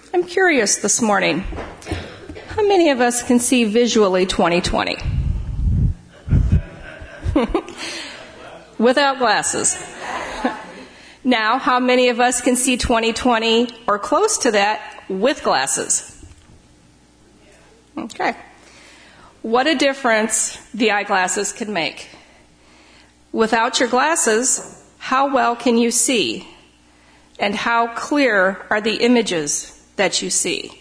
I'm curious this morning, how many of us can see visually 2020? Without glasses. Now, how many of us can see 2020 or close to that with glasses? Okay. What a difference the eyeglasses can make. Without your glasses, how well can you see? And how clear are the images that you see?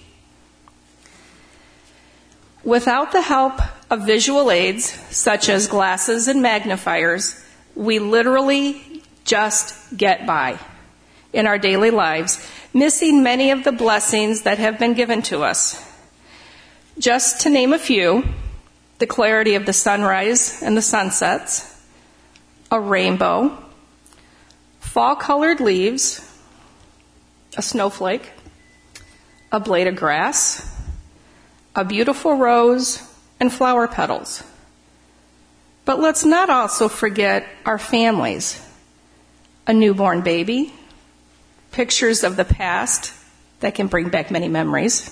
Without the help of visual aids, such as glasses and magnifiers, we literally just get by in our daily lives, missing many of the blessings that have been given to us. Just to name a few, the clarity of the sunrise and the sunsets, a rainbow, fall-colored leaves, a snowflake, a blade of grass, a beautiful rose, and flower petals. But let's not also forget our families, a newborn baby, pictures of the past that can bring back many memories.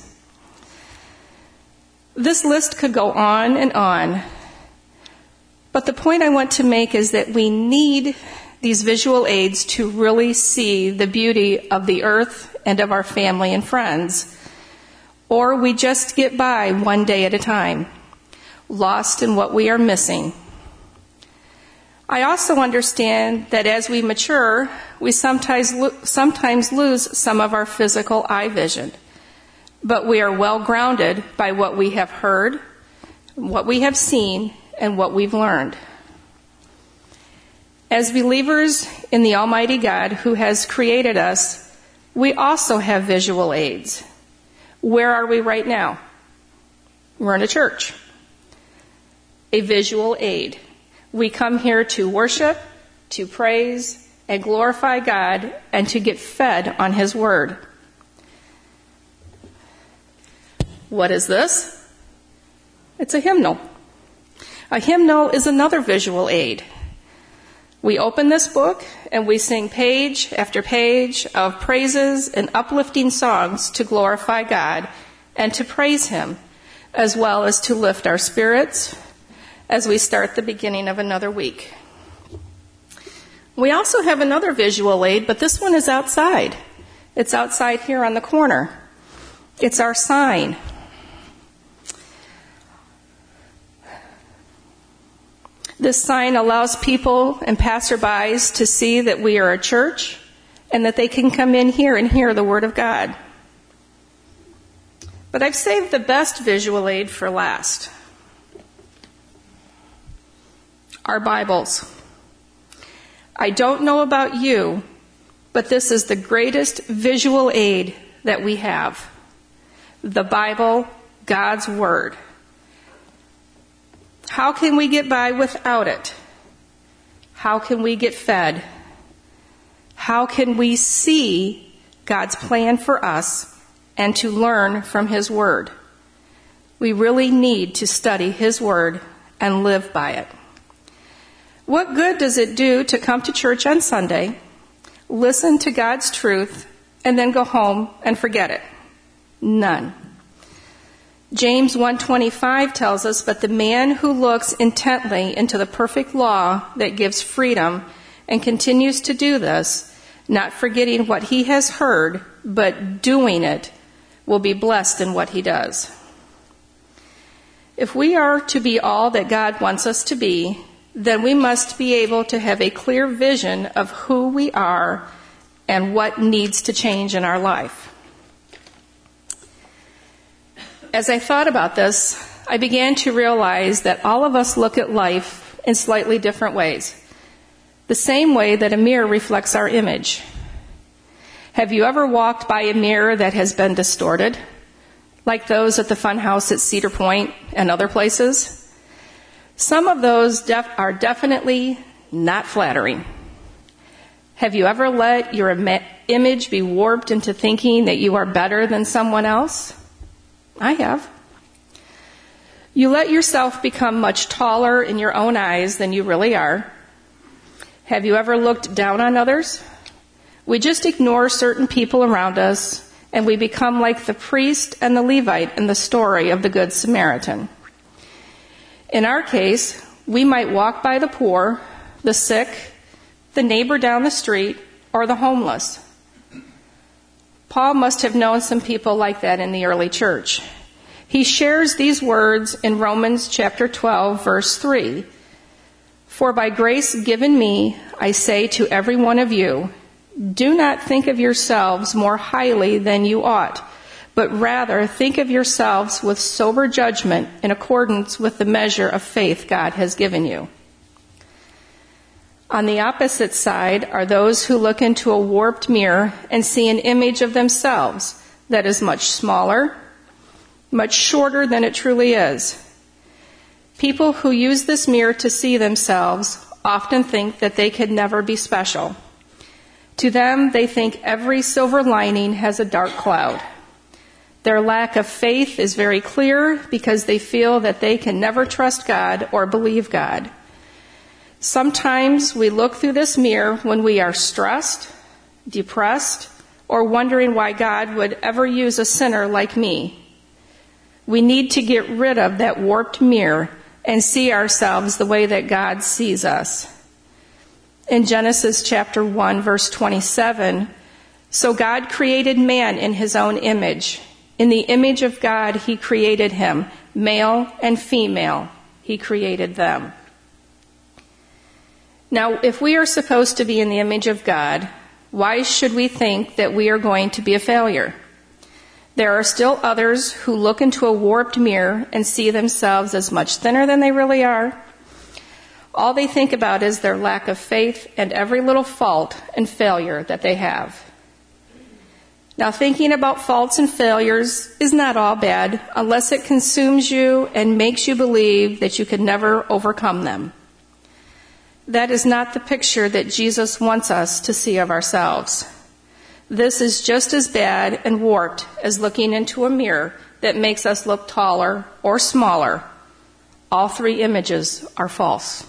This list could go on and on, but the point I want to make is that we need these visual aids to really see the beauty of the earth and of our family and friends, or we just get by one day at a time, lost in what we are missing. I also understand that as we mature, we sometimes lose some of our physical eye vision, but we are well grounded by what we have heard, what we have seen, and what we've learned. As believers in the Almighty God who has created us, we also have visual aids. Where are we right now? We're in a church. A visual aid. We come here to worship, to praise, and glorify God, and to get fed on His Word. What is this? It's a hymnal. A hymnal is another visual aid. We open this book and we sing page after page of praises and uplifting songs to glorify God and to praise Him, as well as to lift our spirits as we start the beginning of another week. We also have another visual aid, but this one is outside. It's outside here on the corner. It's our sign. This sign allows people and passerbys to see that we are a church and that they can come in here and hear the Word of God. But I've saved the best visual aid for last. Our Bibles. I don't know about you, but this is the greatest visual aid that we have. The Bible, God's Word. How can we get by without it? How can we get fed? How can we see God's plan for us and to learn from His Word? We really need to study His Word and live by it. What good does it do to come to church on Sunday, listen to God's truth, and then go home and forget it? None. James 1:25 tells us, "But the man who looks intently into the perfect law that gives freedom and continues to do this, not forgetting what he has heard, but doing it, will be blessed in what he does." If we are to be all that God wants us to be, then we must be able to have a clear vision of who we are and what needs to change in our life. As I thought about this, I began to realize that all of us look at life in slightly different ways, the same way that a mirror reflects our image. Have you ever walked by a mirror that has been distorted, like those at the Fun House at Cedar Point and other places? Some of those are definitely not flattering. Have you ever let your image be warped into thinking that you are better than someone else? I have. You let yourself become much taller in your own eyes than you really are. Have you ever looked down on others? We just ignore certain people around us and we become like the priest and the Levite in the story of the Good Samaritan. In our case, we might walk by the poor, the sick, the neighbor down the street, or the homeless. Paul must have known some people like that in the early church. He shares these words in Romans chapter 12, verse 3. For by grace given me, I say to every one of you, do not think of yourselves more highly than you ought, but rather think of yourselves with sober judgment in accordance with the measure of faith God has given you. On the opposite side are those who look into a warped mirror and see an image of themselves that is much smaller, much shorter than it truly is. People who use this mirror to see themselves often think that they could never be special. To them, they think every silver lining has a dark cloud. Their lack of faith is very clear because they feel that they can never trust God or believe God. Sometimes we look through this mirror when we are stressed, depressed, or wondering why God would ever use a sinner like me. We need to get rid of that warped mirror and see ourselves the way that God sees us. In Genesis chapter 1, verse 27, so God created man in his own image. In the image of God, he created him. Male and female, he created them. Now, if we are supposed to be in the image of God, why should we think that we are going to be a failure? There are still others who look into a warped mirror and see themselves as much thinner than they really are. All they think about is their lack of faith and every little fault and failure that they have. Now, thinking about faults and failures is not all bad unless it consumes you and makes you believe that you could never overcome them. That is not the picture that Jesus wants us to see of ourselves. This is just as bad and warped as looking into a mirror that makes us look taller or smaller. All three images are false.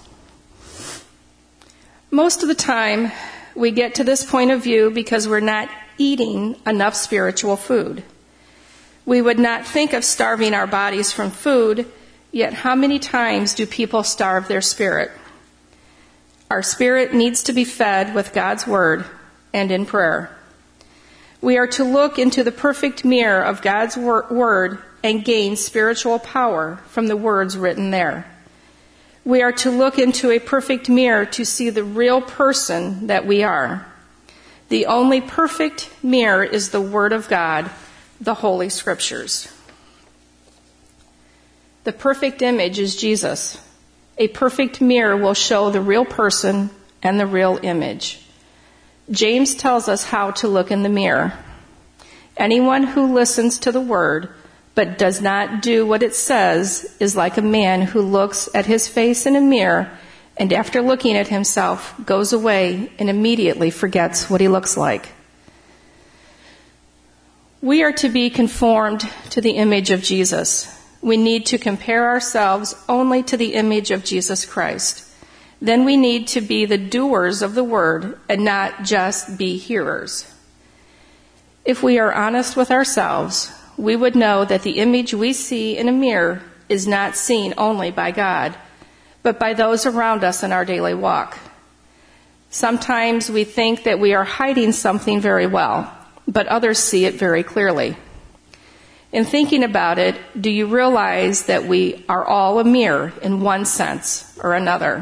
Most of the time, we get to this point of view because we're not eating enough spiritual food. We would not think of starving our bodies from food, yet how many times do people starve their spirit? Our spirit needs to be fed with God's word and in prayer. We are to look into the perfect mirror of God's word and gain spiritual power from the words written there. We are to look into a perfect mirror to see the real person that we are. The only perfect mirror is the Word of God, the Holy Scriptures. The perfect image is Jesus. A perfect mirror will show the real person and the real image. James tells us how to look in the mirror. Anyone who listens to the Word but does not do what it says is like a man who looks at his face in a mirror and after looking at himself goes away and immediately forgets what he looks like. We are to be conformed to the image of Jesus. We need to compare ourselves only to the image of Jesus Christ. Then we need to be the doers of the word and not just be hearers. If we are honest with ourselves, we would know that the image we see in a mirror is not seen only by God, but by those around us in our daily walk. Sometimes we think that we are hiding something very well, but others see it very clearly. In thinking about it, do you realize that we are all a mirror in one sense or another?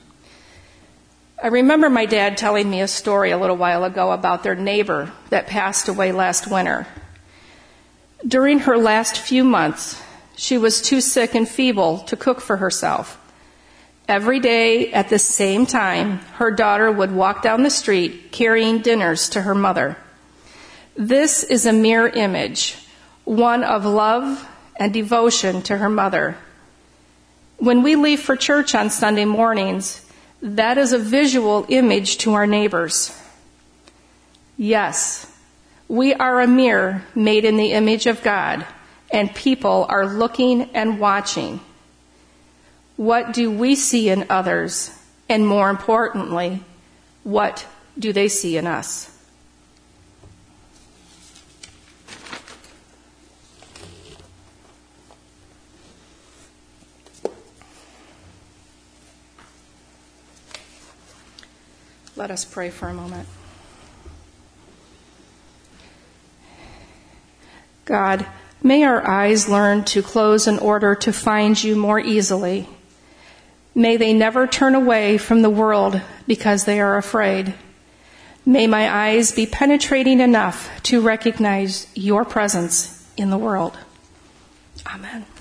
I remember my dad telling me a story a little while ago about their neighbor that passed away last winter. During her last few months, she was too sick and feeble to cook for herself. Every day at the same time, her daughter would walk down the street carrying dinners to her mother. This is a mirror image, one of love and devotion to her mother. When we leave for church on Sunday mornings, that is a visual image to our neighbors. Yes, we are a mirror made in the image of God, and people are looking and watching. What do we see in others? And more importantly, what do they see in us? Let us pray for a moment. God, may our eyes learn to close in order to find you more easily. May they never turn away from the world because they are afraid. May my eyes be penetrating enough to recognize your presence in the world. Amen.